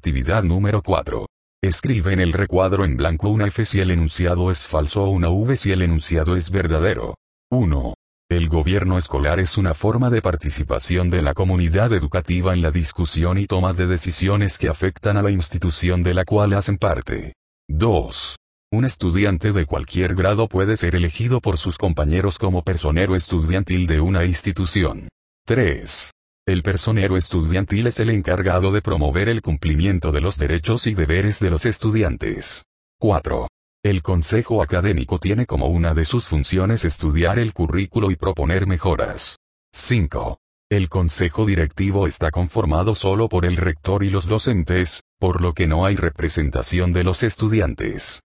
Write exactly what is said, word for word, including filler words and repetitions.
Actividad número cuatro. Escribe en el recuadro en blanco una F si el enunciado es falso o una V si el enunciado es verdadero. uno. El gobierno escolar es una forma de participación de la comunidad educativa en la discusión y toma de decisiones que afectan a la institución de la cual hacen parte. dos. Un estudiante de cualquier grado puede ser elegido por sus compañeros como personero estudiantil de una institución. tres. El personero estudiantil es el encargado de promover el cumplimiento de los derechos y deberes de los estudiantes. cuatro. El consejo académico tiene como una de sus funciones estudiar el currículo y proponer mejoras. cinco. El consejo directivo está conformado solo por el rector y los docentes, por lo que no hay representación de los estudiantes.